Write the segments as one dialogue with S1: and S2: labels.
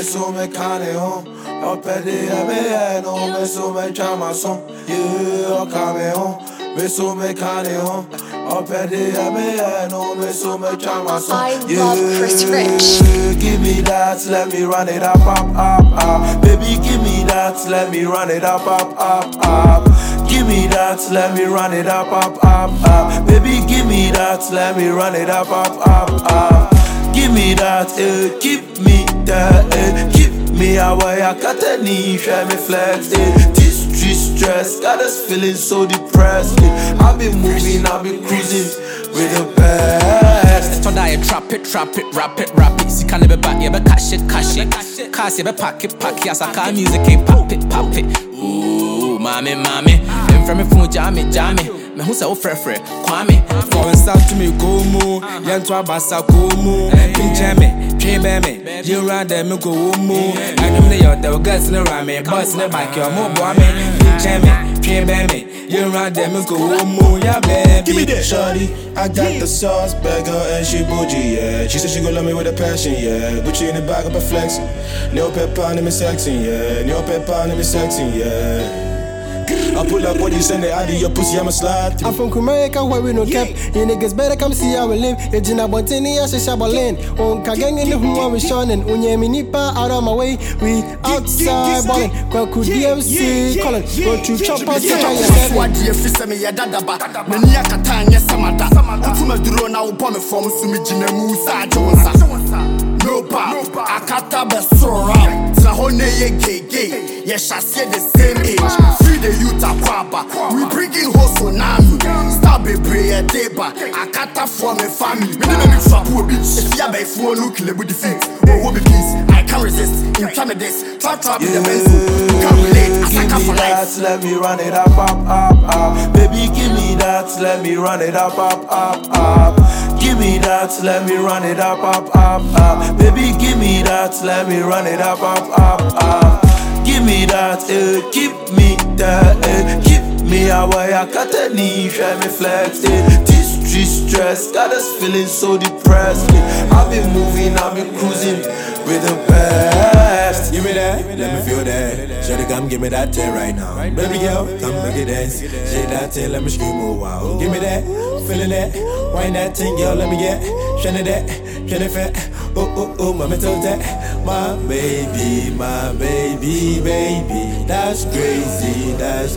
S1: so me cane home. Up at the MAN, oh, me so me chama son. Yeah, come home. Me so me cane home. Up at the MAN, oh, me so me chama son.
S2: I love Chris Rich.
S1: Give me that, let me run it up. Baby, give me that, let me run it up. Give me that, let me run it up. Baby, give me that, let me run it up. Give me that, keep me there, keep me away. I got a knee, try me flex. This street stress got us feeling so depressed. I've been moving, I've been cruising with the best.
S3: So I trap it, rap it. See, can never back, yeah, but cash it. Cash, yeah, but pack it. Yes, I can't music, pop it. Ooh, mommy. Them from me phone, jammy. Me who say oh frefre, kwame.
S4: For inside to me go mo, yan to abasa go mo. Pinchame, train me, you round them go mo. I know they are the guys in the rame, boss in the back, your mo boy me. Pinchame, train me, you round them go mo. Yeah, baby.
S1: Give me that, shawty. I got the sauce, bad girl, and she bougie, yeah. She said she gon' love me with a passion, yeah. But you in the back of a flexing. No pepper on me sexing, yeah. No pepper on me sexing, yeah. I pull up what you send it out of your pussy, I'ma slide.
S5: I'm from Jamaica where we no cap. You niggas better come see how we live. It's in a Bontini, as a Shabalin. On Kagang in the who are we shining. Unyemi nipa out of my way. We outside balling. Kwaku DMC calling. Go to chop us.
S6: What do you feel me? Ya dadaba. Mania Katanya Samata. Utuma Drona upon from Sumijina Musa Johnsa. No pa, Akata Besora. Zahone ye gay. Yes, I say the same age. Free the youth a kwaba. We bringing hustle now. Star be prayer deba. Akata for my family. Me never be trap with bitch. If ya be for look le with the feet. Oh, what be peace? I can't resist. In time of this, trap in the benzo. Can't relate. Asaka for life.
S1: Let me run it up. Baby, give me that. Let me run it up. Give me that, let me run it up. Baby, give me that, let me run it up. Give me that, keep me there, keep me away. I got a knee, try me flex. This street stress got us feeling so depressed. I've been moving, I've been cruising with the best.
S4: Give me that, let me feel that. Shawty, come give me that thing right now. Baby girl, come make it dance. Shake that thing, let me scream, oh wow. Give me that, feeling that. Wine that thing, girl, let me get. Shine that, shine it fat. Oh, mama told that. My baby, baby. That's crazy.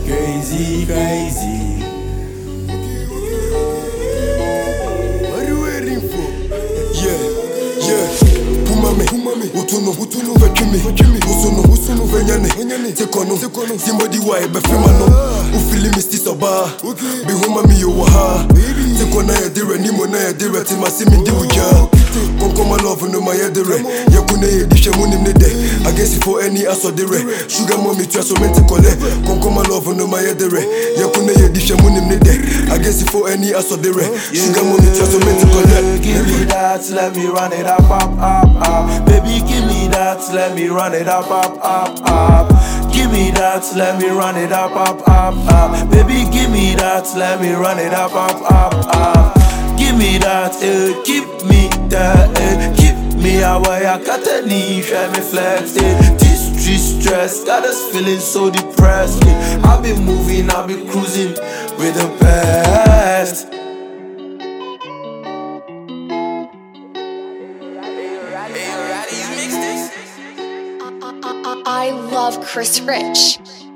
S6: What are you waiting for?
S1: Yeah. Pumame, utuno, vekimi, usuno, venyane, tekono, somebody why befimano, ufili misti soba, be humami yo waha, tekona ya dire, nimo na ya dire, timasimi ndi uja, konkoma love no my dire, yakune ye dishe munim nede, I guess for any aso dire, sugar mommy to aso mente kole, konkoma love no my dire, yakune ye dishe munim nede, I guess for any aso dire, sugar mommy to aso mente kole. Give me that, let me run it up. Baby, give me that, let me run it up. Give me that, let me run it up. Baby, give me that, let me run it up. Give me that, keep me there, keep me away. I got a knee, try me flex. This street stress got us feeling so depressed. I've been moving, I've been cruising with the best.
S2: I love Chris Rich.